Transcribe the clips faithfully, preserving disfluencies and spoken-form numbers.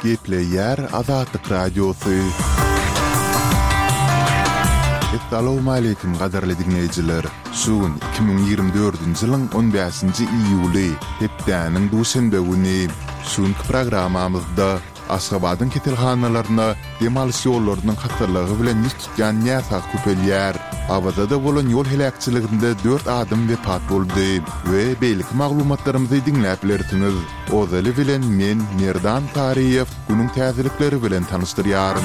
Gepleyer Azadlık Radyosu. Assalamu alaykum qadarly dinleyijiler. Sugun iki bin ýygrimi dördünji ýylyň on beşinji iýuly, hepdäniň duşanbe güni. Şuňky programamyzda Aşgabatyň ketelhanalarına demalys ýollarynyň hatyrlygy bilen ýüz tutýan ýasak köpelýär. Awazada bolan ýol helakçyliginde dört adam wepat boldy we beýlik maglumatlarymyzy dinläp bilersiňiz. Ozaly bilen men Merdan Tariýew günüň täzelikleri bilen tanışdyrýarym.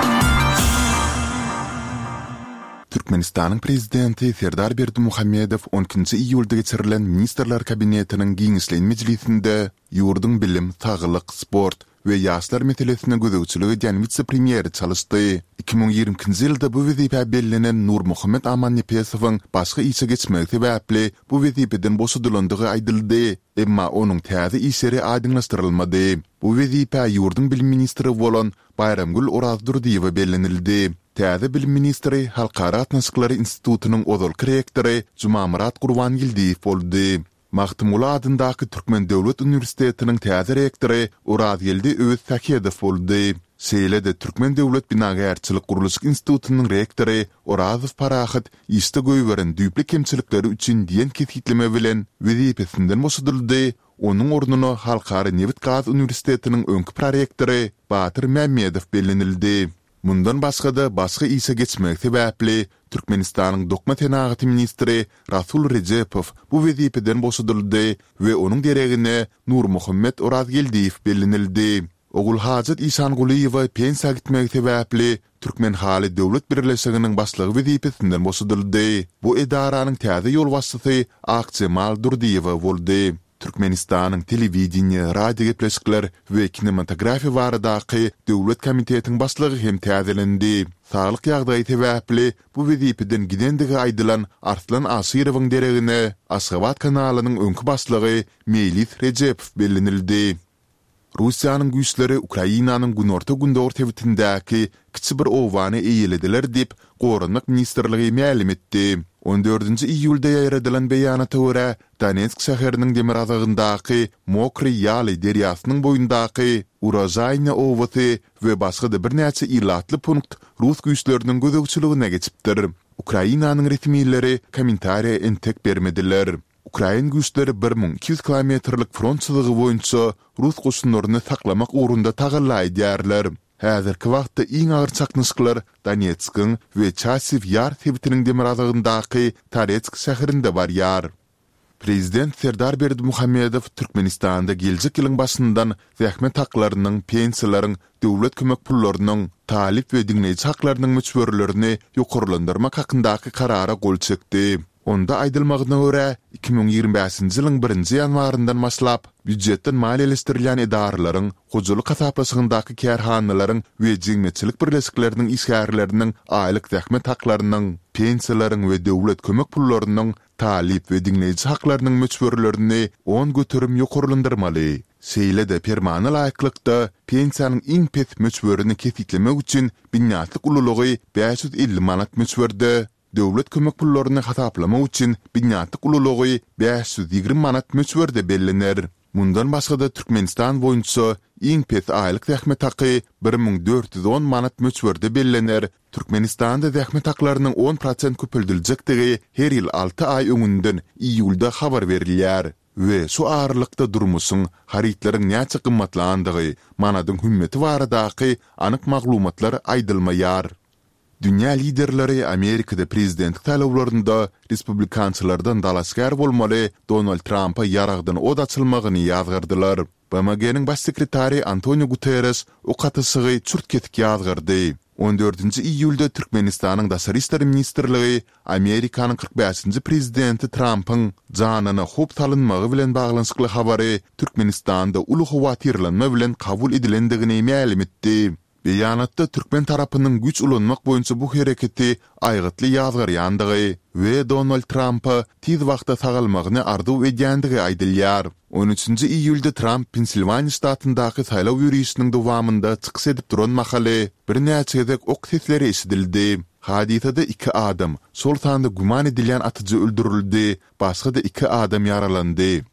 Türkmenistanyň prezidenti Serdar Berdimuhammedow on ikinji iýulda geçirilen Ministrler Kabinetiniň giňişlen mejlisinde ýurduň bilim, sağlyk, sport we ýaşlar meselesine gözegçiligi edýän vitse-premier çalyşdy. iki bin ýygrimiňji ýylda bu wezipä bellenen Nur Muhammed Aman Nepesowyň başga işe geçmegi sebäpli bu wezipeden boşadylandygy aýdyldy. Emma onuň täze işleri aýdynlaşdyrylmady. Bu wezipä ýurduň bilim ministri bolan Bayramgül Orazdyrdiewe bellenildi. Täze bilim ministri Halkara Atnaşyklary institutynyň ozalky rektori Jumamurat Gurbangildiýew boldy. Mahtumula adyndaky Türkmen Döwlet Uniwersitetiniň täze rektori Urazgildi Öwüt Sakedow boldy. Şeýle-de Türkmen Döwlet Binagärçilik Guruluşyk institutynyň rektori Orazow Parahat ýyşda göýberen düýpli kemçilikleri üçin diýen ketgitleme bilen wezipesinden boşadyldy. Onuň ornuny Halkara Newit Gaz Uniwersitetiniň öňkü prorektori Batyr Mämmedow bellenildi. Mundan başga da başga işe geçmek sebäpli Türkmenistanyň dokma tenagaty ministri Rasul Rejepow bu wezipeden boşadyldy we onuň deregine Nur Muhammed Orazgildiýew bellenildi. Ogul Hajat Isanguliýew pensiýa gitmek sebäpli Türkmen Hali Döwlet Birleşiginiň başlygy wezipesinden boşadyldy. Bu edaranyň täze ýol başçysy Akçemal Durdiýew boldy. Türkmenistanyň telewiziýa, radio gepleşikler we kinematografiýa baradaky döwlet komitetiň başlygy hem täzelendi. Saglyk ýagdaýy sebäpli bu wezipeden gidendigi aýdylan Arslan Asyrowyň deregine Aşgabat kanalynyň öňkü başlygy Melis Rejepow bellenildi. Russiýanyň güýçleri Ukrainanyň günorta gündor tewitindäki kiçi bir owany eýelediler diýip Gorunlyk ministrligi ma'lum etdi. on dördünji iýulda ýaýradylan beýanata görä Donetsk şäheriniň demir azagyndaky Mokry Yaly derýasynyň boýundaky Urozayna owasy we başga da bir näçe illatly punkt Rus güýçleriniň gözegçiligine geçipdir. Ukrainanyň resmiýetleri kommentariýa entek bermediler. Ukrain güýçleri bir ming iki ýüz kilometrlik front çyzygy boýunça Rus goşunlaryny saklamak ugrunda tagallaýdýarlar. Häzirki wagtda iň agyr çaknyşyklar Donetskiň we Chasiv Yar tebitiniň demir azagyndaky Taretsk şäherinde barýar. Prezident Serdar Berdimuhammedow Türkmenistanda geljek ýylyň başyndan zähmet haklarynyň, pensiýalaryň, döwlet kömek pullarynyň, talip we diňleýici haklarynyň müçberlerini ýokarlandyrmak hakyndaky karara gol çekdi. Onda aýdylmagyna görä iki bin ýygrimi beşinji ýylyň birinji ýanwaryndan başlap büdjetden maliýeleşdirilýän edaralaryň, hojalyk hasaplaşygyndaky kärhanalaryň we jemgyýetçilik birleşikleriniň işgärleriniň aýlyk zähmet haklarynyň, pensiýalaryň we döwlet kömek pullarynyň, talip we diňleýici haklarynyň müçberlerini on götürüm ýokarlandyrmaly. Şeýle-de permanent laýyklykda pensiýanyň iň pet müçberini kesitlemek üçin binatlyk ululugy beş ýüz elli manat müçberde, döwlet kömek pullaryny hasaplamak üçin binatlyk ululugy beş ýüz ýygrimi manat müçberde bellener. Mundan başga da Türkmenistan boýunça iň pet aýlyk zähmet haky bir ming dört ýüz on manat müçberde bellener. Türkmenistanda zähmet haklarynyň on prosent köpeldiljekdigi her ýyl alty aý öňünden iýulda habar berilýär. We şu aralykda durmuşyň harytlaryň näçe gymmatlandygy, manadyň hümmeti baradaky anyk maglumatlar aýdylmaýar. Dünya liderleri Amerikada prezidentlik talawlarynda respublikançylardan dalaşgar bolmaly Donald Trump'a yaragdan od açylmagyny ýazgyrdylar. B M G'niň baş sekretary Antonio Guterres o katysygy çürtketik ýazgyrdy. on dördünji iýulda Türkmenistanyň daşary işleri ministrligi Amerikanyň kırk beşinji prezidenti Trump'yň janyna hop salynmagy bilen baglanyşykly habary Türkmenistanda uly howatyrlanma bilen kabul edilendigini ma'lum etdi. Beýanatda Türkmen tarapynyň güç ulanmak boýunça bu hereketi aýgytly ýazgyrýandygy we Donald Trump'a tiz wagtda sagalmagyny arzuw edýändigi aýdylýar. on üçünji iýulda Trump Pensilvaniýa ştatyndaky saýlaw ýürüýüşiniň dowamynda çykyş edip duran mahaly bir näçe gezek ok sesleri eşidildi. Hadisede iki adam sol tanda guman edilen atıcı öldürüldü, başka da iki adam yaralandı.